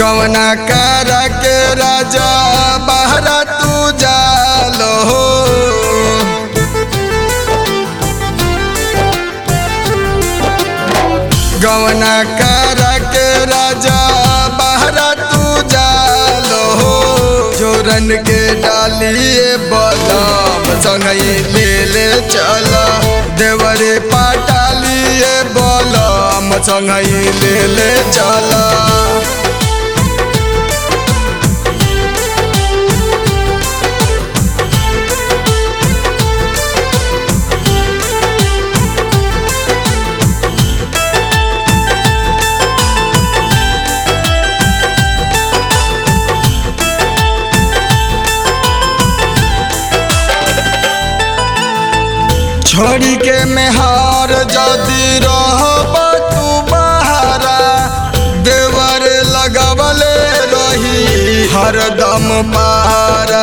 गवना कर के राजा बहरा तू जालो हो। गवना कर के राजा बहरा तू जालो हो। जोरन के डालिए बलम संगई ले ले चला। देवरे पाटालिए बलम संगई ले ले चला। छोड़ी के मेहार जदी रहब तू बहारा। देवर लगवले रही हरदम पारा।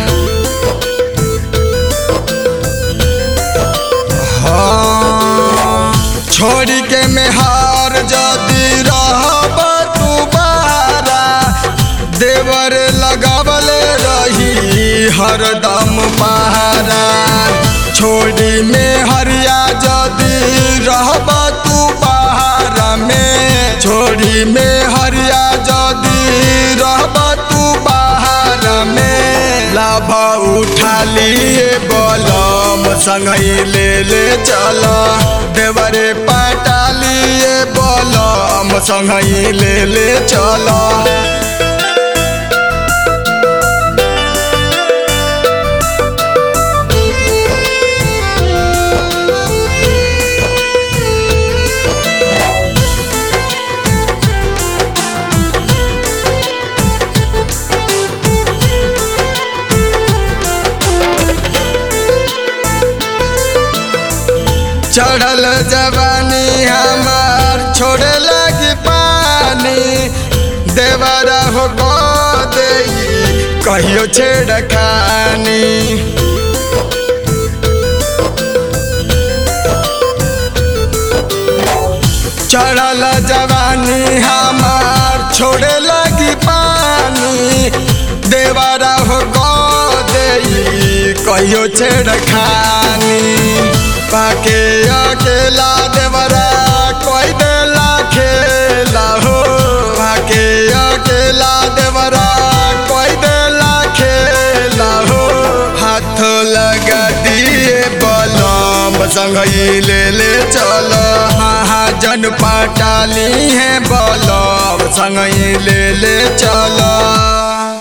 हाँ छोड़ी के मेहार जदी रहब तू बहारा। देवर लगवले रही हरदम पहारा। छोड़ी में हरिया जदी रहब तू बहारा में। छोड़ी में हरिया जदी रहब तू बहारा में। लाभ उठा लिए बलम संगई ले ले चला। देवरे पटा लिए बलम संगई ले ले चला। चढ़ल जवानी हमार छोड़े लगी पानी। देवरा हो दे कहियो छेड़खानी। चढ़ल जवानी हमार छोड़े लगी पानी। देवरा हो दे कहियो छेड़खानी। पाके अकेला देवरा कोई देला खेला हो। पाके अकेला देवरा कोई देला खेला हो। हाथ लगा दिए बलम संगई ले ले चलो। महाजन पटाली है बलम संगई ले ले चलो।